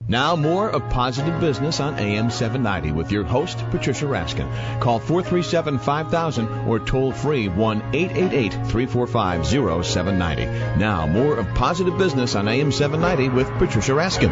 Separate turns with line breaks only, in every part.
Now more of Positive Business on AM 790 with your host, Patricia Raskin. Call 437-5000 or toll free 1-888-345-0790. Now more of Positive Business on AM 790 with Patricia Raskin.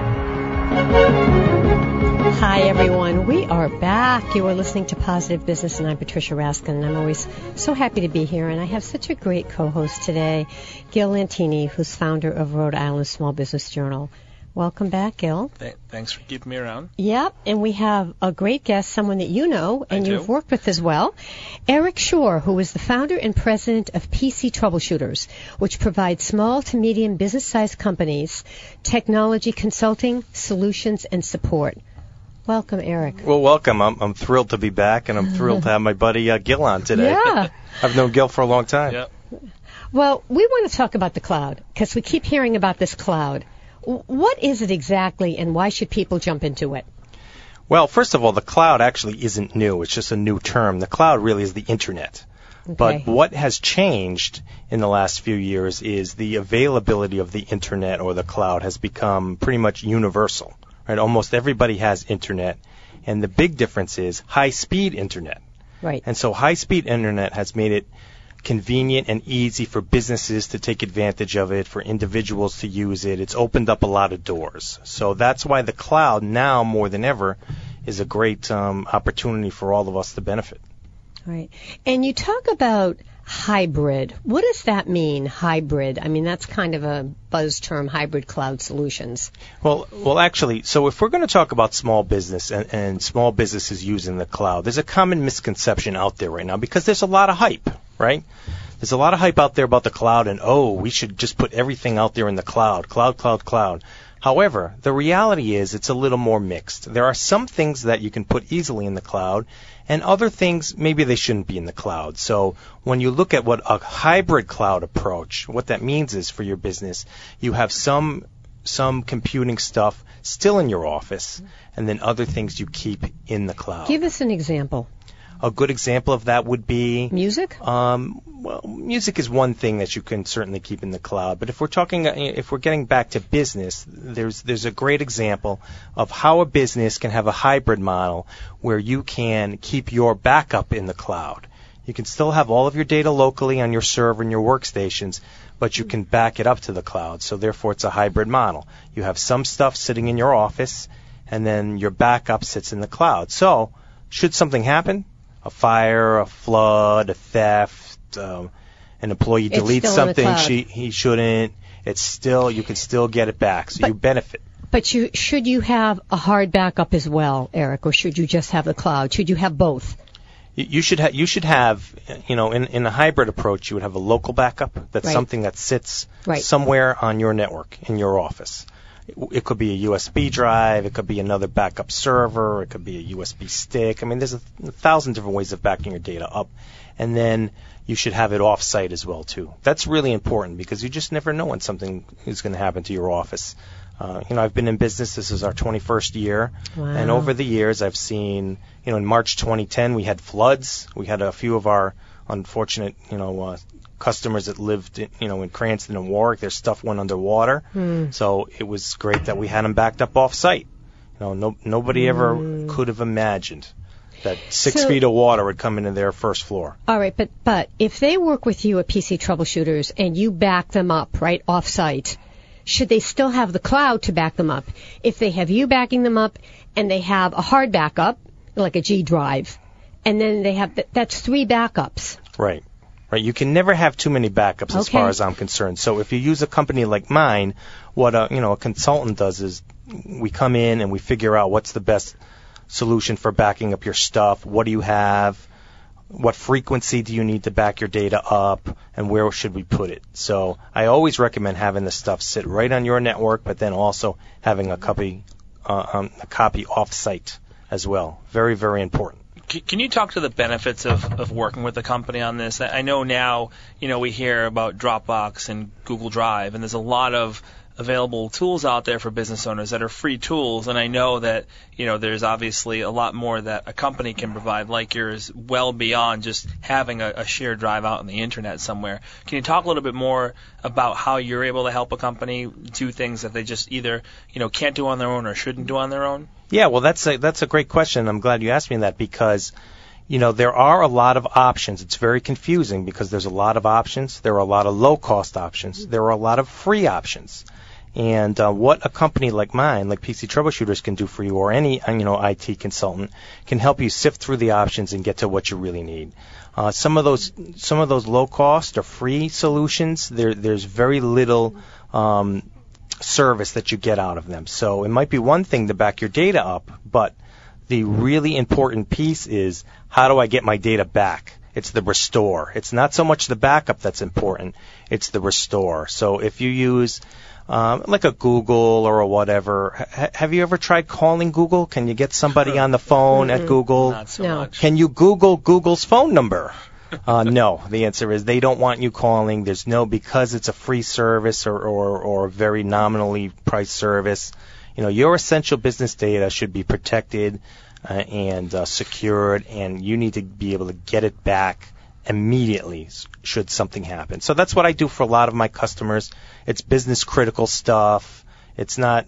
Hi, everyone. We are back. You are listening to Positive Business, and I'm Patricia Raskin, and I'm always so happy to be here. And I have such a great co-host today, Gil Lantini, who's founder of Rhode Island Small Business Journal. Welcome back, Gil.
Thanks for keeping me around.
Yep, and we have a great guest, someone that you know and you've worked with as well, Eric Shore, who is the founder and president of PC Troubleshooters, which provides small to medium business-sized companies technology consulting, solutions, and support. Welcome, Eric.
Well, welcome. I'm thrilled to be back, and I'm thrilled to have my buddy Gil on today.
Yeah.
I've known Gil for a long time.
Yep.
Well, we want to talk about the cloud, because we keep hearing about this cloud. What is it exactly, and why should people jump into it?
Well, first of all, the cloud actually isn't new. It's just a new term. The cloud really is the Internet.
Okay.
But what has changed in the last few years is the availability of the Internet or the cloud has become pretty much universal. Right? Almost everybody has Internet, and the big difference is high-speed Internet.
Right.
And so high-speed Internet has made it convenient and easy for businesses to take advantage of it, for individuals to use it. It's opened up a lot of doors. So that's why the cloud now more than ever is a great opportunity for all of us to benefit.
Right. And you talk about hybrid. What does that mean, hybrid? I mean, that's kind of a buzz term, hybrid cloud solutions.
Well, actually, so if we're going to talk about small business and small businesses using the cloud, there's a common misconception out there right now because there's a lot of hype, right? There's a lot of hype out there about the cloud and, we should just put everything out there in the cloud. However, the reality is it's a little more mixed. There are some things that you can put easily in the cloud, and other things, maybe they shouldn't be in the cloud. So when you look at what a hybrid cloud approach, what that means is for your business, you have some computing stuff still in your office, and then other things you keep in the cloud.
Give us an example.
A good example of that would be
music.
Well, music is one thing that you can certainly keep in the cloud. But if we're getting back to business, there's a great example of how a business can have a hybrid model where you can keep your backup in the cloud. You can still have all of your data locally on your server and your workstations, but you can back it up to the cloud. So therefore, it's a hybrid model. You have some stuff sitting in your office, and then your backup sits in the cloud. So should something happen, a fire, a flood, a theft, an employee deletes something he shouldn't, you can still get it back, so you benefit.
But should you have a hard backup as well, Eric, or should you just have the cloud? Should you have both?
You should have, in a hybrid approach, you would have a local backup. That's something that sits somewhere on your network in your office. It could be a USB drive. It could be another backup server. It could be a USB stick. I mean, there's a thousand different ways of backing your data up. And then you should have it off-site as well, too. That's really important because you just never know when something is going to happen to your office. I've been in business. This is our 21st year.
Wow.
And over the years, I've seen, in March 2010, we had floods. We had a few of our unfortunate, customers that lived, in Cranston and Warwick. Their stuff went underwater. So it was great that we had them backed up off-site. Nobody ever could have imagined that 6 feet of water would come into their first floor.
All right, but if they work with you at PC Troubleshooters and you back them up, right, off-site, should they still have the cloud to back them up? If they have you backing them up and they have a hard backup, like a G drive, and then they have, that's 3 backups.
Right. You can never have too many backups as far as I'm concerned. So if you use a company like mine, what a consultant does is we come in and we figure out what's the best solution for backing up your stuff. What do you have? What frequency do you need to back your data up? And where should we put it? So I always recommend having the stuff sit right on your network, but then also having a copy off-site as well. Very, very important.
Can you talk to the benefits of working with a company on this? I know now, we hear about Dropbox and Google Drive, and there's a lot of available tools out there for business owners that are free tools, and I know that there's obviously a lot more that a company can provide like yours, well beyond just having a shared drive out on the internet somewhere. Can you talk a little bit more about how you're able to help a company do things that they just either can't do on their own or shouldn't do on their own?
Yeah, well, that's a great question. I'm glad you asked me that because there are a lot of options. It's very confusing because there's a lot of options. There are a lot of low-cost options. There are a lot of free options. And what a company like mine, like PC Troubleshooters, can do for you, or any IT consultant, can help you sift through the options and get to what you really need. Some of those low-cost or free solutions, there's very little service that you get out of them. So it might be one thing to back your data up, but the really important piece is, how do I get my data back? It's the restore. It's not so much the backup that's important. It's the restore. So if you use like a Google or a whatever, have you ever tried calling Google? Can you get somebody on the phone at Google?
Not so much.
Can you Google Google's phone number? No. The answer is they don't want you calling. Because it's a free service or a very nominally priced service. Your essential business data should be protected and secured, and you need to be able to get it back immediately should something happen. So that's what I do for a lot of my customers. It's business critical stuff. It's not,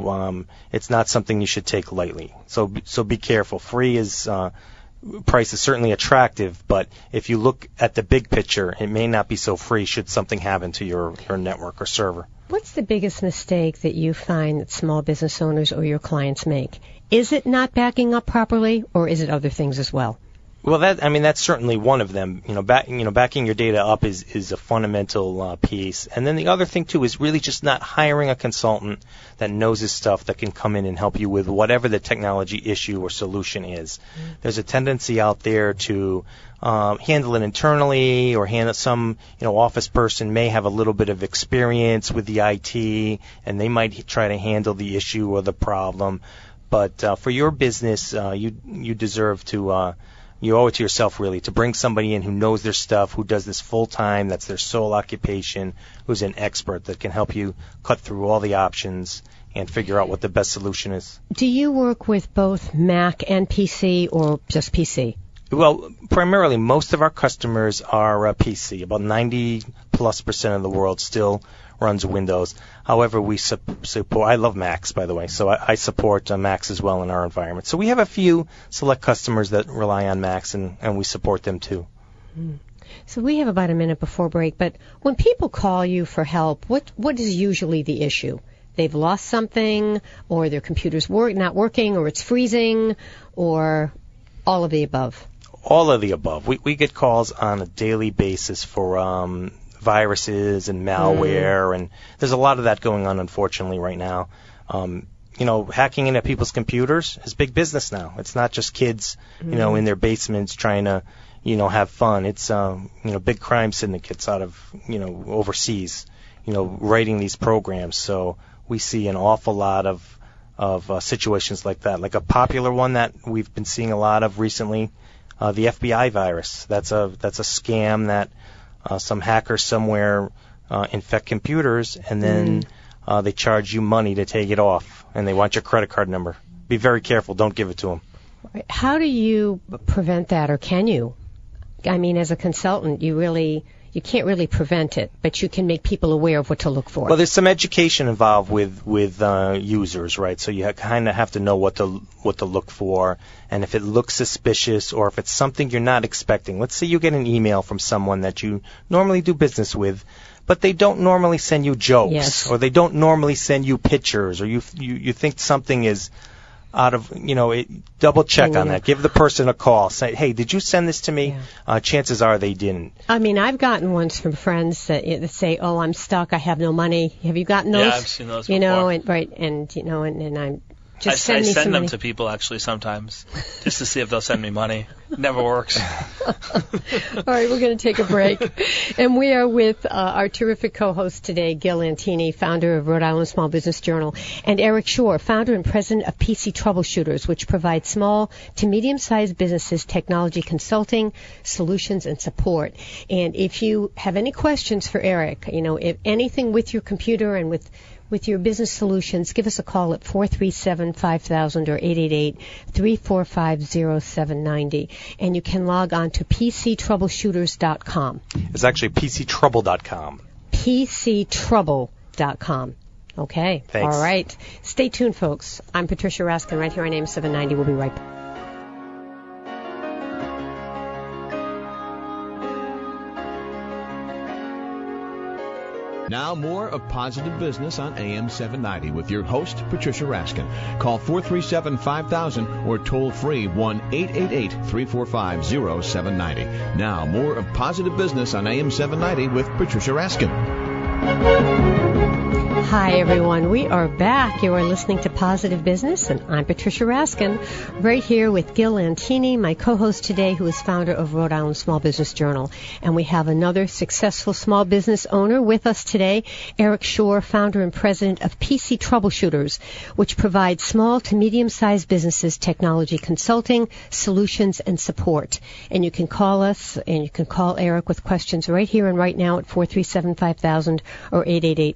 it's not something you should take lightly. So be careful. Free price is certainly attractive, but if you look at the big picture, it may not be so free should something happen to your network or server.
What's the biggest mistake that you find that small business owners or your clients make? Is it not backing up properly, or is it other things as well?
Well, that's certainly one of them. Backing your data up is a fundamental piece. And then the other thing too is really just not hiring a consultant that knows his stuff, that can come in and help you with whatever the technology issue or solution is. Mm-hmm. There's a tendency out there to handle it internally, or handle some office person may have a little bit of experience with the IT, and they might try to handle the issue or the problem. But for your business, you deserve to. You owe it to yourself, really, to bring somebody in who knows their stuff, who does this full time, that's their sole occupation, who's an expert that can help you cut through all the options and figure out what the best solution is.
Do you work with both Mac and PC, or just PC?
Well, primarily, most of our customers are PC. About 90+% of the world still runs Windows. However, we support, I love Macs, by the way, so I support Macs as well in our environment. So we have a few select customers that rely on Macs, and we support them too.
So we have about a minute before break, but when people call you for help, what is usually the issue? They've lost something, or their computer's not working, or it's freezing, or all of the above? All
of the above. We get calls on a daily basis for viruses and malware, and there's a lot of that going on, unfortunately, right now. Hacking into people's computers is big business now. It's not just kids, in their basements trying to, have fun. It's, big crime syndicates out of, overseas, writing these programs. So we see an awful lot of situations like that. Like a popular one that we've been seeing a lot of recently, the FBI virus. That's a scam that some hackers somewhere infect computers, and then they charge you money to take it off, and they want your credit card number. Be very careful. Don't give it to them.
How do you prevent that, or can you? I mean, as a consultant, you can't really prevent it, but you can make people aware of what to look for.
Well, there's some education involved with users, right? So you kind of have to know what to look for, and if it looks suspicious, or if it's something you're not expecting. Let's say you get an email from someone that you normally do business with, but they don't normally send you jokes, or they don't normally send you pictures, or you think something is out of, double check on that. Give the person a call. Say, hey, did you send this to me? Yeah. Chances are they didn't.
I mean, I've gotten ones from friends that say, oh, I'm stuck, I have no money. Have you gotten those?
Yeah, I've seen those before.
And I'm just
I
send
them
money
to people actually sometimes, just to see if they'll send me money. Never works.
All right, we're going to take a break. And we are with our terrific co-host today, Gil Antini, founder of Rhode Island Small Business Journal, and Eric Shore, founder and president of PC Troubleshooters, which provides small to medium-sized businesses technology consulting, solutions, and support. And if you have any questions for Eric, if anything with your computer and with with your business solutions, give us a call at 437-5000 or 888-345-0790. And you can log on to pctroubleshooters.com.
It's actually pctrouble.com.
pctrouble.com. Okay.
Thanks.
All right. Stay tuned, folks. I'm Patricia Raskin right here on AM 790. We'll be right back.
Now more of Positive Business on AM 790 with your host, Patricia Raskin. Call 437-5000 or toll free 1-888-345-0790. Now more of Positive Business on AM 790 with Patricia Raskin.
Hi, everyone. We are back. You are listening to Positive Business, and I'm Patricia Raskin, right here with Gil Lantini, my co-host today, who is founder of Rhode Island Small Business Journal. And we have another successful small business owner with us today, Eric Shore, founder and president of PC Troubleshooters, which provides small to medium-sized businesses technology consulting, solutions, and support. And you can call us, and you can call Eric with questions right here and right now at 437-5000 or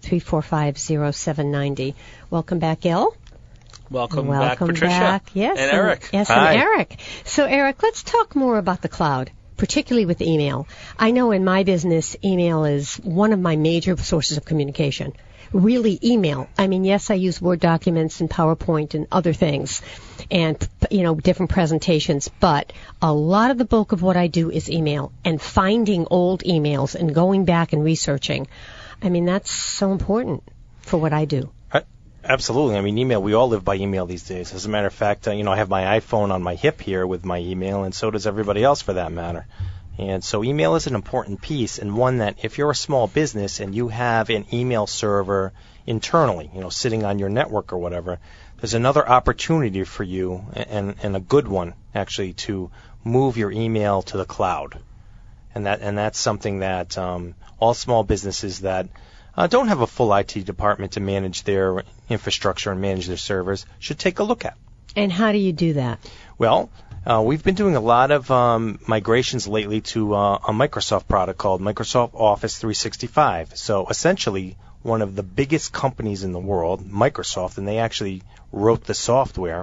888-345-0790. Welcome back, Gil.
Welcome back, Patricia.
Back. Yes,
and Eric.
Yes,
Hi.
and Eric. So, Eric, let's talk more about the cloud, particularly with email. I know in my business, email is one of my major sources of communication. Really, email. I mean, yes, I use Word documents and PowerPoint and other things and, different presentations, but a lot of the bulk of what I do is email and finding old emails and going back and researching. I mean, that's so important for what I do.
Absolutely. I mean, email, we all live by email these days. As a matter of fact, I have my iPhone on my hip here with my email, and so does everybody else for that matter. And so email is an important piece, and one that if you're a small business and you have an email server internally, sitting on your network or whatever, there's another opportunity for you, and a good one, actually, to move your email to the cloud. And that's something that all small businesses that don't have a full IT department to manage their infrastructure and manage their servers should take a look at.
And how do you do that?
Well, we've been doing a lot of migrations lately to a Microsoft product called Microsoft Office 365. So essentially, one of the biggest companies in the world, Microsoft, and they actually wrote the software,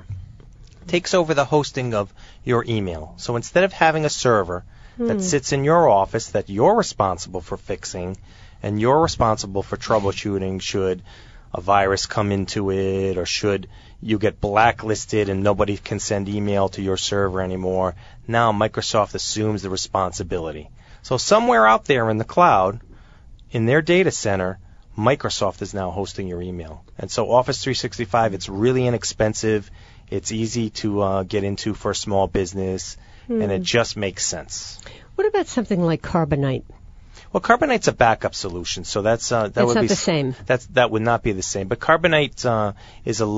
takes over the hosting of your email. So instead of having a server that sits in your office that you're responsible for fixing and you're responsible for troubleshooting should a virus come into it or should you get blacklisted and nobody can send email to your server anymore, now Microsoft assumes the responsibility. So somewhere out there in the cloud, in their data center, Microsoft is now hosting your email. And so Office 365, it's really inexpensive. It's easy to get into for a small business. And it just makes sense.
What about something like Carbonite?
Well, Carbonite's a backup solution, so that's would
not
be
the same.
That would not be the same. But Carbonite is a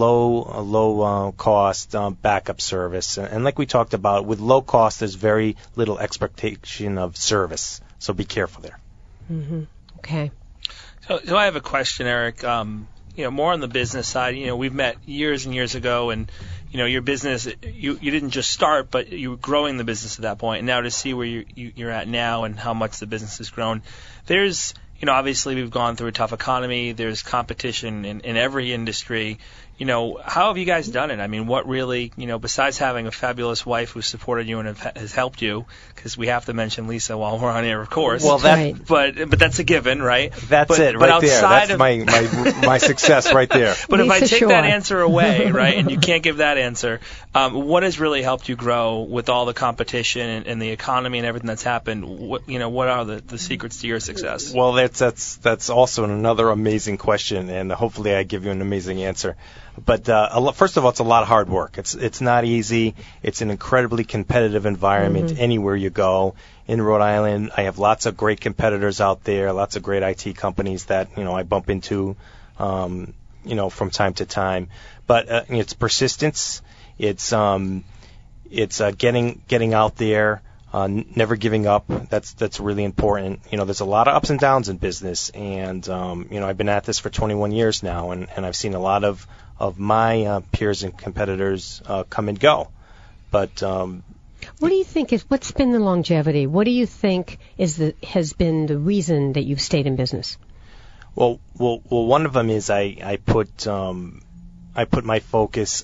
low cost backup service, and like we talked about, with low cost, there's very little expectation of service. So be careful there.
Mm-hmm. Okay.
So I have a question, Eric. More on the business side. We've met years and years ago, and your business, you didn't just start, but you were growing the business at that point. And now to see where you're at now and how much the business has grown, there's, obviously we've gone through a tough economy. There's competition in every industry. How have you guys done it? I mean, what really, besides having a fabulous wife who supported you and has helped you, because we have to mention Lisa while we're on air, of course.
Well,
but that's a given, right?
That's it, right there. That's my success right there.
But
Lisa
if I take
Shore.
that answer away, right, and you can't give that answer, what has really helped you grow with all the competition and the economy and everything that's happened? What are the secrets to your success?
Well, that's also another amazing question, and hopefully I give you an amazing answer. But first of all, it's a lot of hard work. It's not easy. It's an incredibly competitive environment anywhere you go. In Rhode Island, I have lots of great competitors out there, lots of great IT companies that I bump into, from time to time. But it's persistence. It's getting out there. Never giving up. That's really important. There's a lot of ups and downs in business, and I've been at this for 21 years now, and I've seen a lot of my peers and competitors come and go. But
what do you think what's been the longevity? What do you think has been the reason that you've stayed in business?
Well, one of them is I put my focus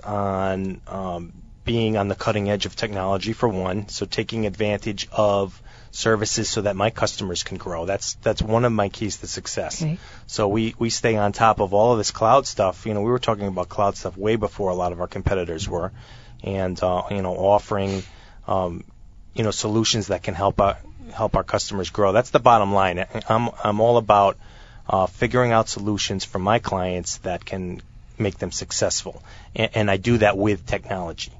on being on the cutting edge of technology for one, so taking advantage of services so that my customers can grow. That's one of my keys to success.
Okay.
So we stay on top of all of this cloud stuff. We were talking about cloud stuff way before a lot of our competitors were, and offering solutions that can help our customers grow. That's the bottom line. I'm all about figuring out solutions for my clients that can make them successful, and I do that with technology.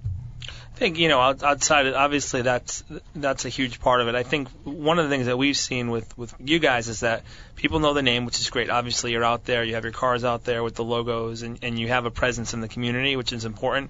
I think, outside of, obviously that's a huge part of it. I think one of the things that we've seen with you guys is that people know the name, which is great. Obviously, you're out there, you have your cars out there with the logos, and you have a presence in the community, which is important.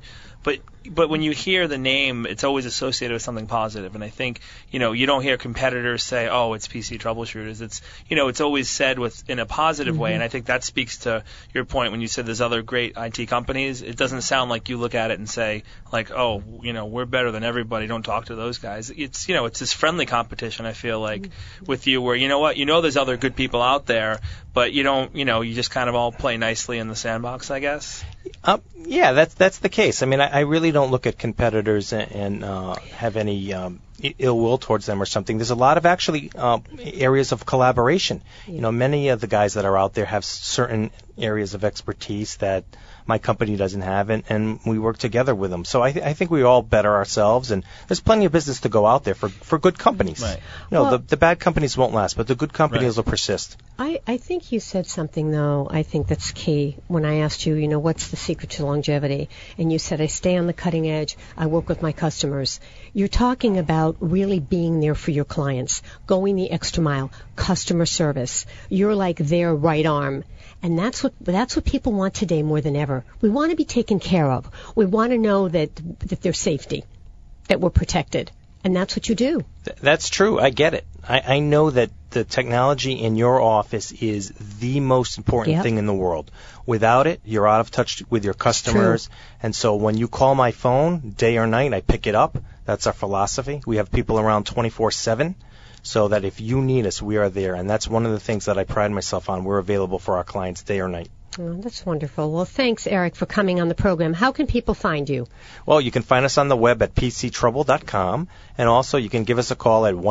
But when you hear the name, it's always associated with something positive. And I think, you don't hear competitors say, oh, it's PC Troubleshooters. It's always said in a positive way. And I think that speaks to your point when you said there's other great IT companies. It doesn't sound like you look at it and say, like, oh, we're better than everybody. Don't talk to those guys. It's this friendly competition, I feel like, with you where, there's other good people out there, but you don't, you just kind of all play nicely in the sandbox, I guess.
Yeah, that's the case. I mean, I really don't look at competitors and have any ill will towards them or something. There's a lot of actually areas of collaboration. Many of the guys that are out there have certain areas of expertise that my company doesn't have, and we work together with them. So I think we all better ourselves, and there's plenty of business to go out there for good companies.
Right.
The bad companies won't last, but the good companies will persist.
I think you said something, though, I think that's key when I asked you, what's the secret to longevity? And you said, I stay on the cutting edge, I work with my customers. You're talking about really being there for your clients, going the extra mile, customer service. You're like their right arm. And that's what people want today more than ever. We want to be taken care of. We want to know that there's safety, that we're protected. And that's what you do.
That's true. I get it. I know that the technology in your office is the most important thing in the world. Without it, you're out of touch with your customers. And so when you call my phone, day or night, I pick it up. That's our philosophy. We have people around 24/7. So that if you need us, we are there. And that's one of the things that I pride myself on. We're available for our clients day or night.
Oh, that's wonderful. Well, thanks, Eric, for coming on the program. How can people find you?
Well, you can find us on the web at pctrouble.com. And also you can give us a call at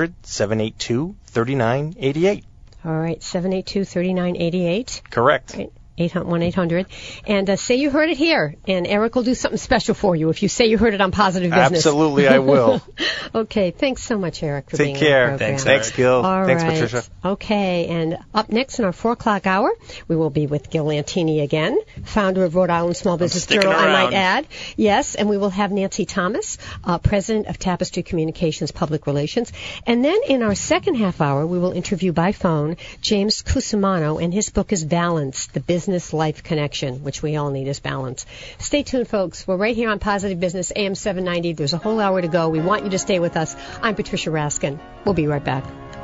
1-800-782-3988.
All right, 782-3988.
Correct.
Right. 1-800. And say you heard it here, and Eric will do something special for you if you say you heard it on Positive Business.
Absolutely, I will.
Okay, thanks so much, Eric, for being on the program.
Take care. Thanks, Gil.
All
Thanks,
right.
Patricia.
Okay, and up next in our 4 o'clock hour, we will be with Gil Lantini again, founder of Rhode Island Small Business Journal, I might add. Yes, and we will have Nancy Thomas, president of Tapestry Communications Public Relations. And then in our second half hour, we will interview by phone James Cusimano, and his book is Balance, the Business Life Connection, which we all need is balance. Stay tuned, folks. We're right here on Positive Business, AM 790. There's a whole hour to go. We want you to stay with us. I'm Patricia Raskin. We'll be right back.